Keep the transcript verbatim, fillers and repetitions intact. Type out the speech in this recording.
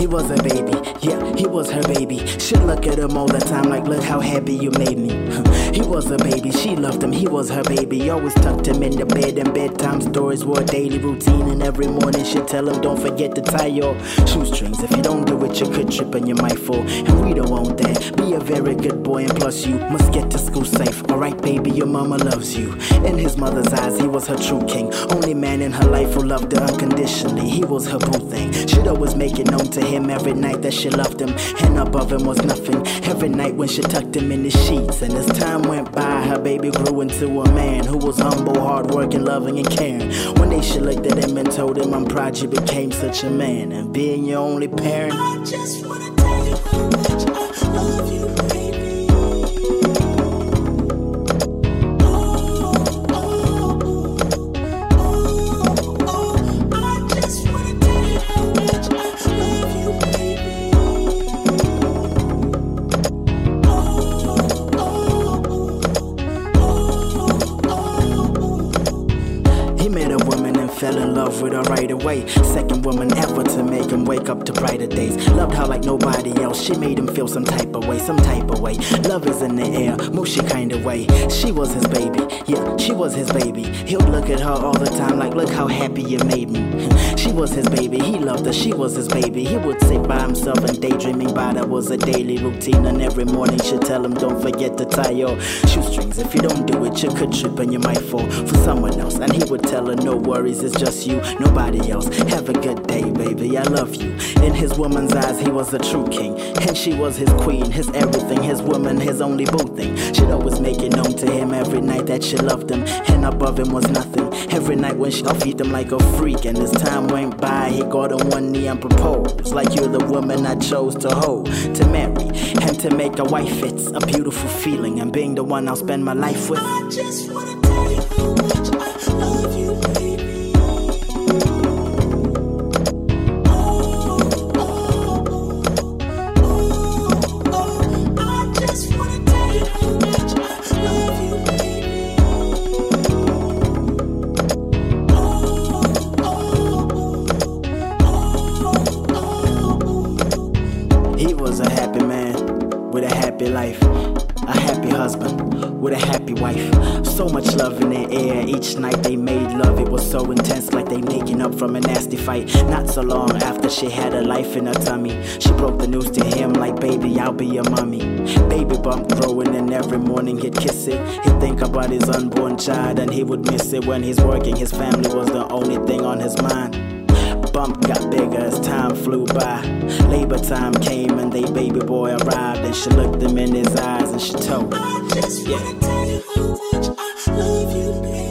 was a baby, yeah, he was her baby. She'd look at him all the time like, look how happy you made me. He was a baby, she loved him, he was her baby. Always tucked him in the bed, and bedtime stories were a daily routine. And every morning she'd tell him, don't forget to tie your shoestrings. If you don't do it, you could trip and you might fall. And we don't want that. Be a very good boy, and plus you must get to school safe. Alright baby, your mama loves you. In his mother's eyes, he was her true king. Only man in her life who loved her unconditionally. He was her boo thing. She'd always make it known to him every night that she loved him, and above him was nothing. Every night when she tucked him in the sheets. And as time went by, her baby grew into a man who was humble, hardworking, loving, and caring. One day she looked at him and told him, I'm proud you became such a man. And being your only parent, I just wanna tell you how much I love you, baby. fell in love with her right away. Second woman ever to make him wake up to brighter days. Loved her like nobody else. She made him feel some type of way, some type of way. Love is in the air, mushy kind of way. She was his baby, yeah, she was his baby. He'll look at her all the time like, look how happy you made me. She was his baby, he loved her, she was his baby. He would sit by himself and daydreaming about her was a daily routine. And every morning she'd tell him, don't forget to tie your shoestrings. If you don't do it, you could trip and you might fall for someone else. And he would tell her, no worries, it's just you, nobody else. Have a good day, baby, I love you. In his woman's eyes, he was a true king, and she was his queen, his everything, his woman, his only boo thing. She'd always make it known to him every night that she loved him, and above him was nothing. Every night when she'd feed him like a freak, and as time went by, he got on one knee and proposed. Like, you're the woman I chose to hold, to marry, and to make a wife. It's a beautiful feeling, and being the one I'll spend my life with. I just wanna tell you how much I love you, baby. He was a happy man with a happy life, a happy husband with a happy wife. So much love in the air. Each night they made love, it was so intense, like they making up from a nasty fight. Not so long after she had a life in her tummy, she broke the news to him like, baby, I'll be your mommy. Baby bump growing, and every morning he'd kiss it. He'd think about his unborn child, and he would miss it. When he's working, his family was the only thing on his mind. Bump got bigger as time flew by. Labor time came and they baby boy arrived, and she looked him in his eyes and she told him, I just wanna tell you how much I love you, baby.